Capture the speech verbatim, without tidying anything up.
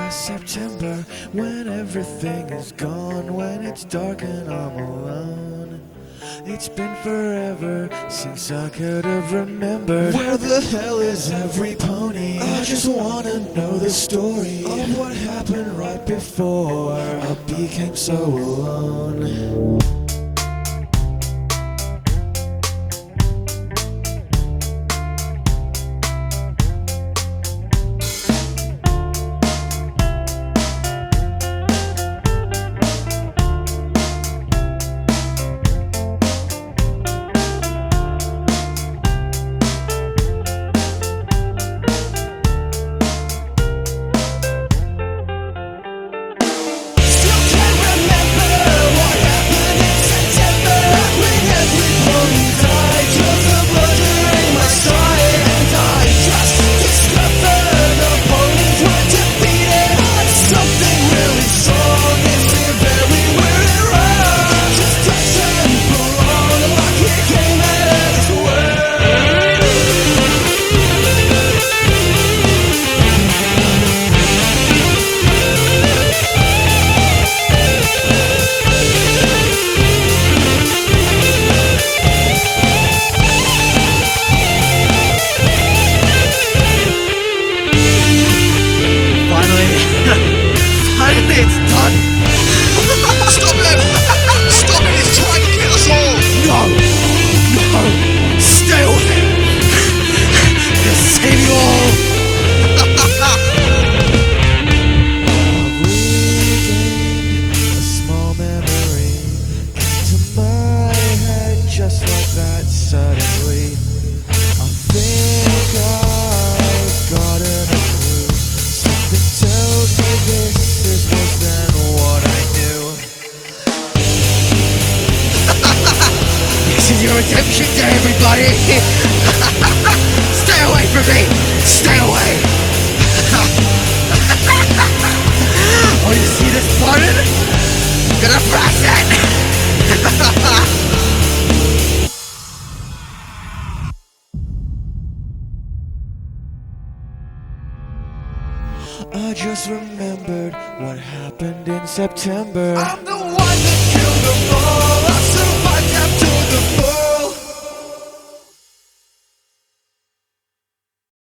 last September, when everything is gone, when it's dark and I'm alone. It's been forever since I could have remembered. Where the hell is every pony? I just wanna know the story of what happened right before I became so alone. It's done! Stop it! Stop it! He's trying to kill us all! No! No! Stay away! I'll save you all! I've regained a small memory to my head just like that suddenly. I think I've gotten a clue. Something tells me this is worse than what I knew. This is your redemption day, everybody! Stay away from me! Stay away! Oh, you see this button? I'm gonna press it! I just remembered what happened in September. I'm the one that killed them all!